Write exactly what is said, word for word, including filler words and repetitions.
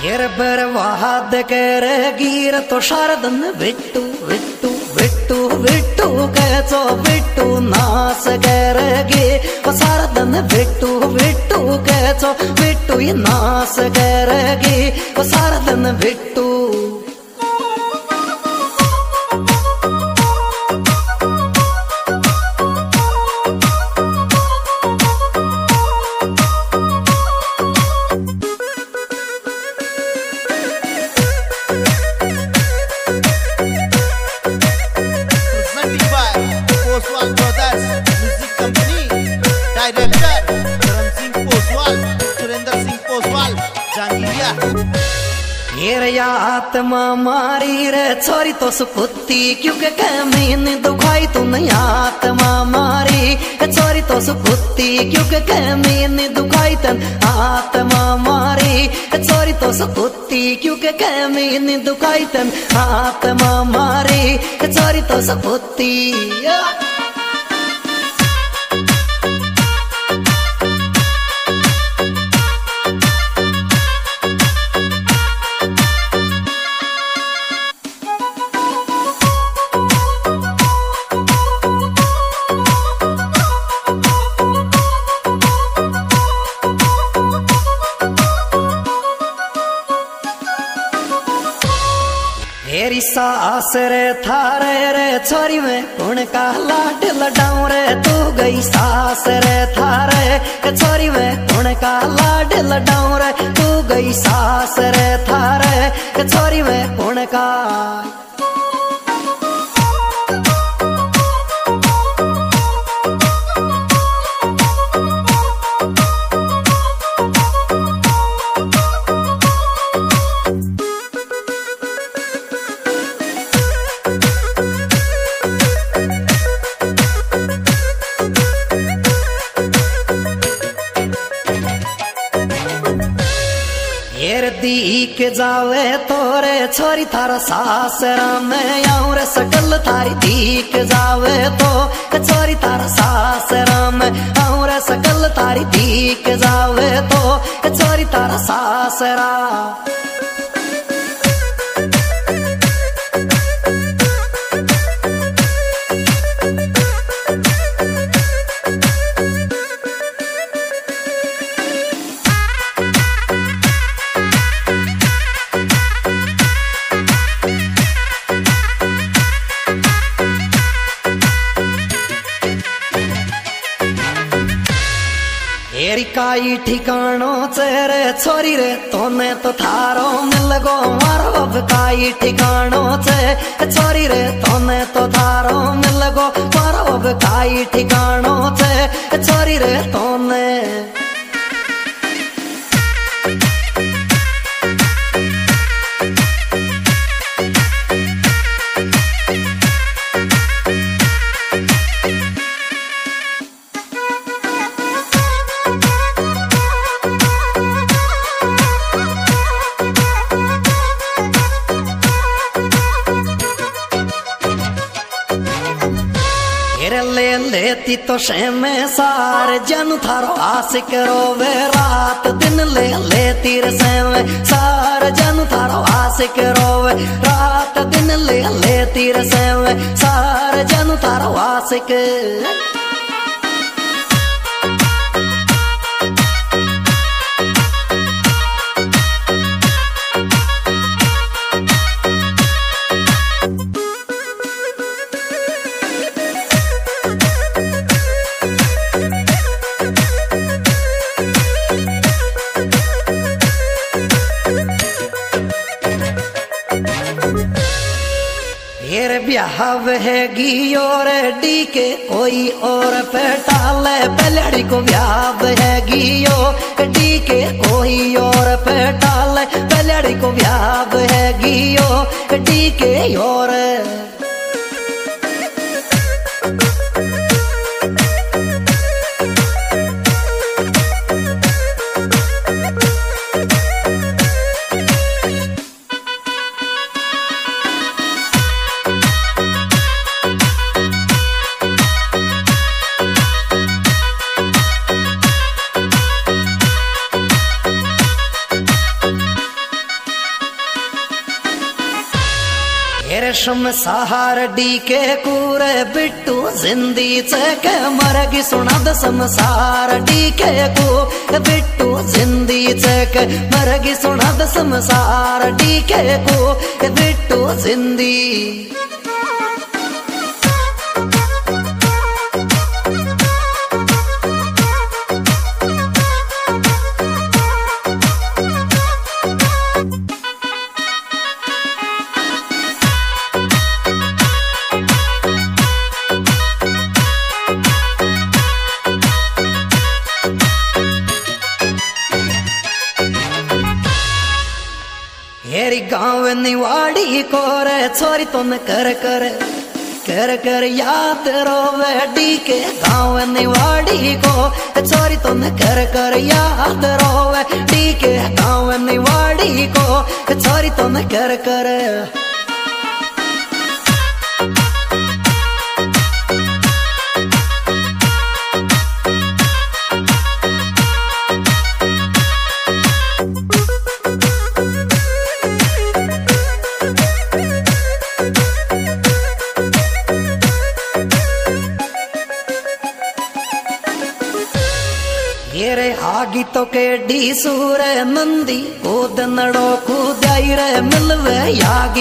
हेर बर्बाद करेगीर तो शारदन बिट्टू बिट्टू बिट्टू बिट्टू कैचो बिट्टू नाश करेगी वो शारदन बिट्टू बिट्टू कैचो बिट्टू ये नाश करेगी वो शारदन बिट्टू। या आत्मा मारी रे छोरी तो सुपुत्ती क्योंकि कमीन दुखाई तूने आत्मा मारी छोरी तो सुपुत्ती क्योंकि कमीन दुखाई तन आत्मा मारी छोरी तो सुपुत्ती क्योंकि कमीन दुखाई तन आत्मा मारी छोरी तो सुपुत्ती। तेरी सास रे थारे रे छोरी में कौन का लाड लडाऊं रे तू गई सास रे थारे छोरी में कौन का लाड लडाऊं रे तू गई सास रे थारे छोरी में कौन का। दीक जावे तोरे छोरी थारा सासरा में आऊं रे सकल थारी दीक जावे तो छोरी थारा सासरा में आऊं रे सकल थारी दीक जावे तो छोरी थारा सासरा। तेरी काई ठिकानो चेरे छोरी रे तोने तो थारो मिल गो मारो अब काई ठिकानो चे छोरी रे तोने तो थारो मिल गो मारो अब काई ठिकानो चे छोरी रे तोने। ले लेती तो शेमे सार जन थारो आशिक रोवे रात दिन ले लेती रे शेमे सार जन थारो आशिक रोवे रात दिन ले लेती रे शेमे सार जन थारो आशिक। ब्याह है और डी के कोई और पेटाले पलड़ी को ब्याह है डी के कोई और पेटाले पलड़ी को ब्याह है डी के और। रेशम सहार डी के कूरे बिट्टू जिंदी चक मरगी सुनाद समसार डी के को बिट्टू जिंदी चक मरगी सुनाद समसार डी के को बिट्टू जिंदी हेरी गाँव निवाड़ी को रे छोरी तुम कर कर कर कर याद रोवे डी के गाँव निवाड़ी को छोरी तुम कर कर याद रोवे डी के गाँव निवाड़ी को छोरी तुम कर कर रे आगी तो के डी सूर नंदी कूद नड़ो कूदाई रे मिलवे यागी